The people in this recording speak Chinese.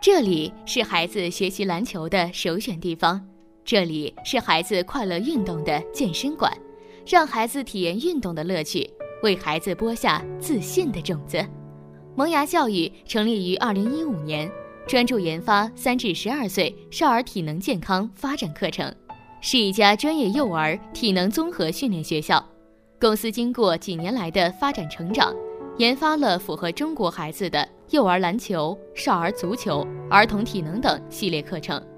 这里是孩子学习篮球的首选地方，这里是孩子快乐运动的健身馆，让孩子体验运动的乐趣，为孩子播下自信的种子。萌芽教育成立于2015年，专注研发3至12岁少儿体能健康发展课程，是一家专业幼儿体能综合训练学校。公司经过几年来的发展成长，研发了符合中国孩子的幼儿篮球、少儿足球、儿童体能等系列课程。